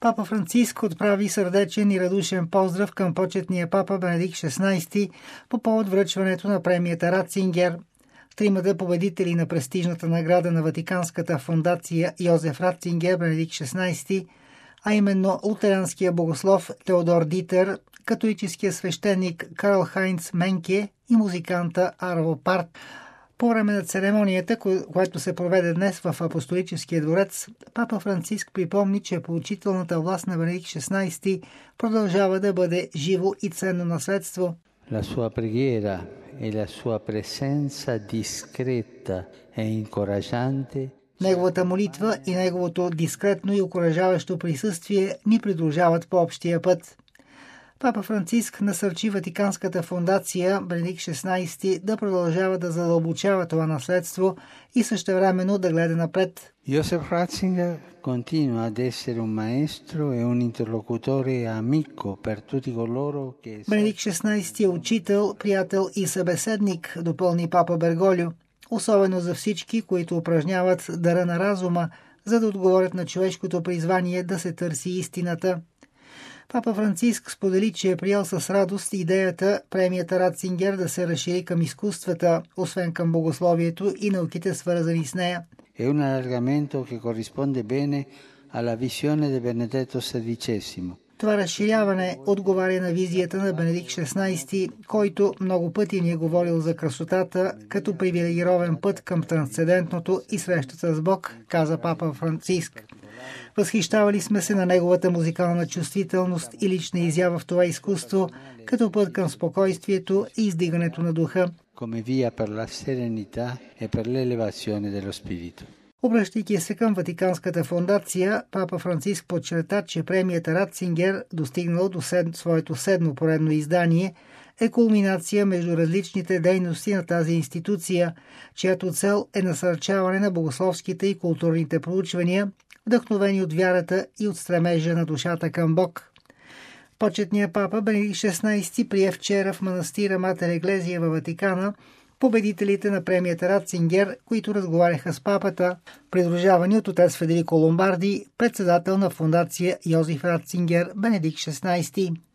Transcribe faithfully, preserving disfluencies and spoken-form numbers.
Папа Франциск отправи сърдечен и радушен поздрав към почетния папа Бенедикт шестнайсти по повод връчването на премията Ратцингер. Тримата победители на престижната награда на Ватиканската фондация Йозеф Ратцингер Бенедикт шестнайсти, а именно лутеранския богослов Теодор Дитер, католическия свещеник Карл Хайнц Менке и музиканта Арво Парт. По време на церемонията, която се проведе днес в Апостолическия дворец, папа Франциск припомни, че поучителната власт на Бенедикт шестнайсти продължава да бъде живо и ценно наследство. La sua preghiera e la sua presenza discreta e incoraggiante. Неговата молитва и неговото дискретно и окуражаващо присъствие ни придружават по общия път. Папа Франциск насърчи Ватиканската фондация Бенедикт шестнайсти да продължава да задълбочава това наследство и същевременно да гледа напред. Joseph Ratzinger continua ad essere un maestro e un interlocutore amico per tutti coloro che... Бенедикт шестнайсти е учител, приятел и събеседник, допълни папа Берголио, особено за всички, които упражняват дара на разума, за да отговорят на човешкото призвание да се търси истината. Папа Франциск сподели, че е приял с радост идеята премията Ратцингер да се разшири към изкуствата, освен към богословието и науките, свързани с нея. È un allargamento che corrisponde bene alla visione di Benedetto седмидесети. Това разширяване отговаря на визията на Бенедикт шестнайсти, който много пъти ни е говорил за красотата като привилегирован път към трансцендентното и срещата с Бог, каза папа Франциск. Възхищавали сме се на неговата музикална чувствителност и лична изява в това изкуство, като път към спокойствието и издигането на духа. Come via per la serenità e per l'elevazione dello spirito. Обръщайки се към Ватиканската фондация, папа Франциск подчерта, че премията Ратцингер, достигнала до сед... своето седмо поредно издание, е кулминация между различните дейности на тази институция, чиято цел е насърчаване на богословските и културните проучвания, вдъхновени от вярата и от стремежа на душата към Бог. Почетният папа Бенедикт шестнайсти прие вчера в манастира Матер Еглезия във Ватикана победителите на премията Ратцингер, които разговаряха с папата, придружавани от отец Федерико Ломбарди, председател на фондация Йозеф Ратцингер Бенедикт шестнайсти.